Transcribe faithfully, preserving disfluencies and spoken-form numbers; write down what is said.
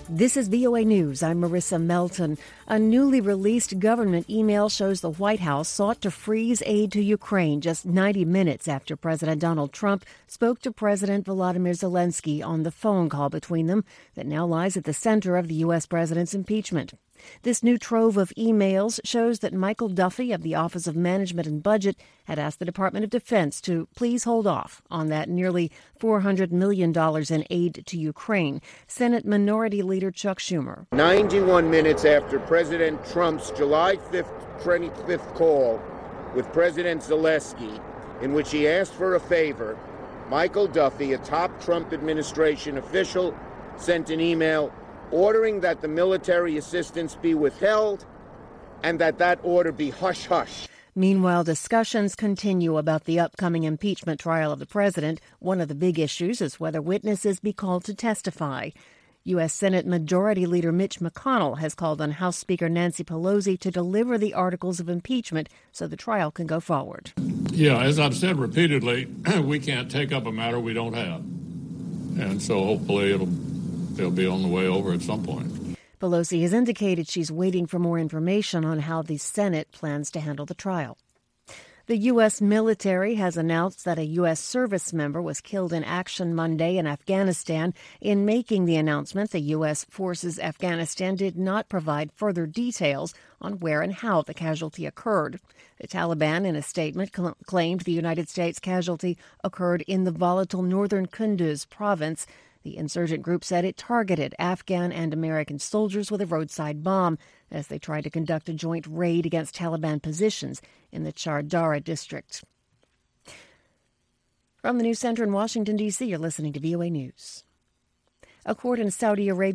This is V O A News. I'm Marissa Melton. A newly released government email shows the White House sought to freeze aid to Ukraine just ninety minutes after President Donald Trump spoke to President Volodymyr Zelensky on the phone call between them that now lies at the center of the U S president's impeachment. This new trove of emails shows that Michael Duffy of the Office of Management and Budget had asked the Department of Defense to please hold off on that nearly four hundred million dollars in aid to Ukraine. Senate Minority Leader Chuck Schumer. ninety-one minutes after President Trump's July fifth, twenty-fifth call with President Zelensky, in which he asked for a favor, Michael Duffy, a top Trump administration official, sent an email ordering that the military assistance be withheld and that that order be hush-hush. Meanwhile, discussions continue about the upcoming impeachment trial of the president. One of the big issues is whether witnesses be called to testify. U S. Senate Majority Leader Mitch McConnell has called on House Speaker Nancy Pelosi to deliver the articles of impeachment so the trial can go forward. Yeah, as I've said repeatedly, we can't take up a matter we don't have. And so hopefully it'll they'll be on the way over at some point. Pelosi has indicated she's waiting for more information on how the Senate plans to handle the trial. The U S military has announced that a U S service member was killed in action Monday in Afghanistan. In making the announcement, the U S Forces Afghanistan did not provide further details on where and how the casualty occurred. The Taliban, in a statement, cl- claimed the United States casualty occurred in the volatile northern Kunduz province. The insurgent group said it targeted Afghan and American soldiers with a roadside bomb as they tried to conduct a joint raid against Taliban positions in the Char Dara district. From the News Center in Washington, D C, you're listening to V O A News. A court in Saudi Arabia